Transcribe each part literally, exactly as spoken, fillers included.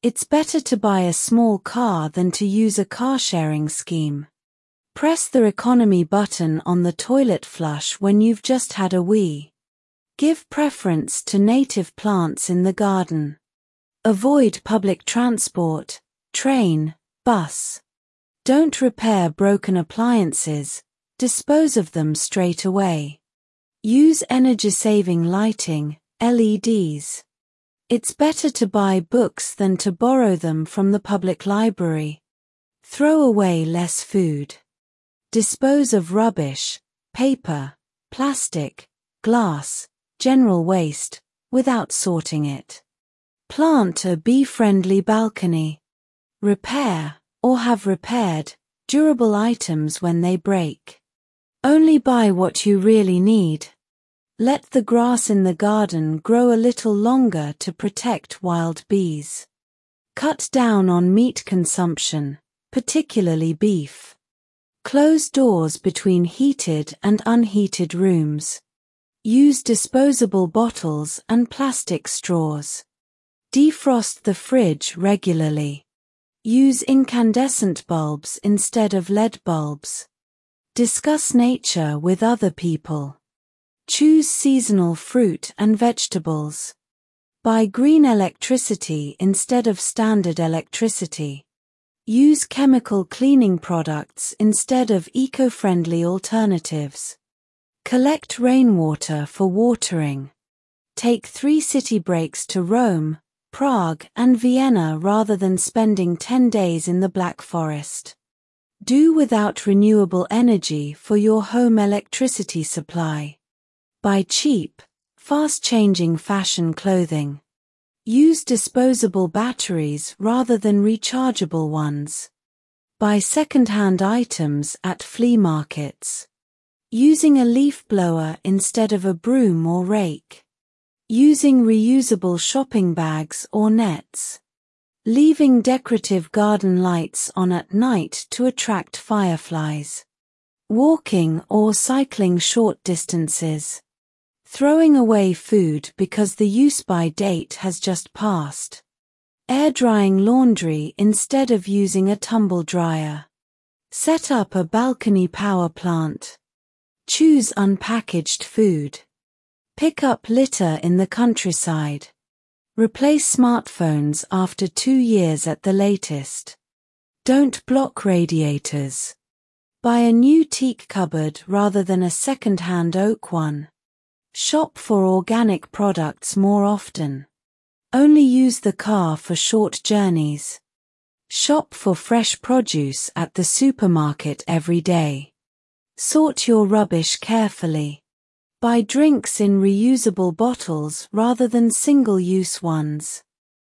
It's better to buy a small car than to use a car-sharing scheme. Press the economy button on the toilet flush when you've just had a wee. Give preference to native plants in the garden. Avoid public transport, train, bus. Don't repair broken appliances, dispose of them straight away. Use energy-saving lighting, L E Ds. It's better to buy books than to borrow them from the public library. Throw away less food. Dispose of rubbish, paper, plastic, glass, general waste, without sorting it. Plant a bee-friendly balcony. Repair, or have repaired, durable items when they break. Only buy what you really need. Let the grass in the garden grow a little longer to protect wild bees. Cut down on meat consumption, particularly beef. Close doors between heated and unheated rooms. Use disposable bottles and plastic straws. Defrost the fridge regularly. Use incandescent bulbs instead of L E D bulbs. Discuss nature with other people. Choose seasonal fruit and vegetables. Buy green electricity instead of standard electricity. Use chemical cleaning products instead of eco-friendly alternatives. Collect rainwater for watering. Take three city breaks to Rome, Prague, and Vienna rather than spending ten days in the Black Forest. Do without renewable energy for your home electricity supply. Buy cheap, fast-changing fashion clothing. Use disposable batteries rather than rechargeable ones. Buy second-hand items at flea markets. Using a leaf blower instead of a broom or rake. Using reusable shopping bags or nets. Leaving decorative garden lights on at night to attract fireflies. Walking or cycling short distances. Throwing away food because the use-by date has just passed. Air drying laundry instead of using a tumble dryer. Set up a balcony power plant. Choose unpackaged food. Pick up litter in the countryside. Replace smartphones after two years at the latest. Don't block radiators. Buy a new teak cupboard rather than a second-hand oak one. Shop for organic products more often. Only use the car for short journeys. Shop for fresh produce at the supermarket every day. Sort your rubbish carefully. Buy drinks in reusable bottles rather than single-use ones.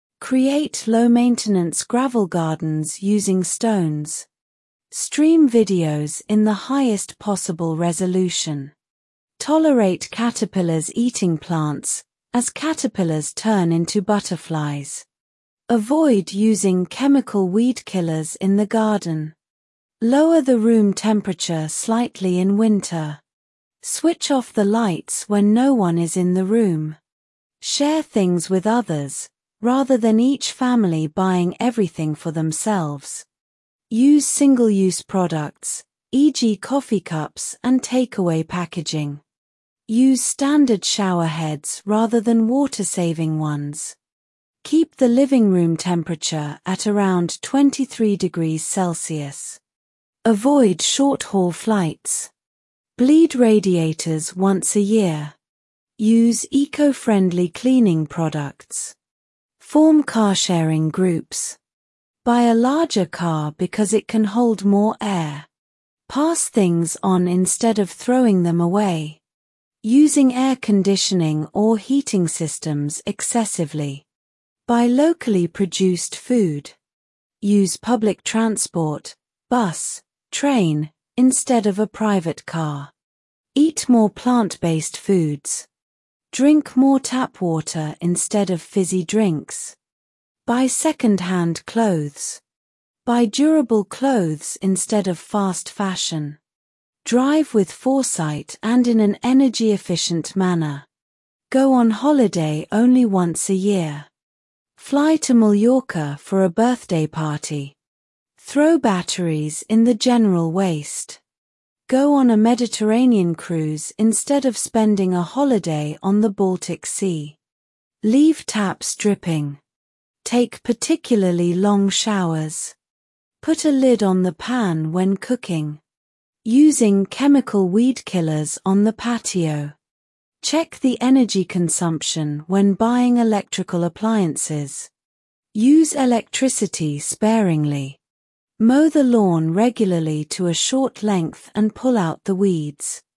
Create low-maintenance gravel gardens using stones. Stream videos in the highest possible resolution. Tolerate caterpillars eating plants, as caterpillars turn into butterflies. Avoid using chemical weed killers in the garden. Lower the room temperature slightly in winter. Switch off the lights when no one is in the room. Share things with others, rather than each family buying everything for themselves. Use single-use products, for example coffee cups and takeaway packaging. Use standard shower heads rather than water-saving ones. Keep the living room temperature at around twenty-three degrees Celsius. Avoid short-haul flights. Bleed radiators once a year. Use eco-friendly cleaning products. Form car-sharing groups. Buy a larger car because it can hold more air. Pass things on instead of throwing them away. Using air conditioning or heating systems excessively. Buy locally produced food. Use public transport, bus, train, instead of a private car. Eat more plant-based foods. Drink more tap water instead of fizzy drinks. Buy second-hand clothes. Buy durable clothes instead of fast fashion. Drive with foresight and in an energy-efficient manner. Go on holiday only once a year. Fly to Mallorca for a birthday party. Throw batteries in the general waste. Go on a Mediterranean cruise instead of spending a holiday on the Baltic Sea. Leave taps dripping. Take particularly long showers. Put a lid on the pan when cooking. Using chemical weed killers on the patio. Check the energy consumption when buying electrical appliances. Use electricity sparingly. Mow the lawn regularly to a short length and pull out the weeds.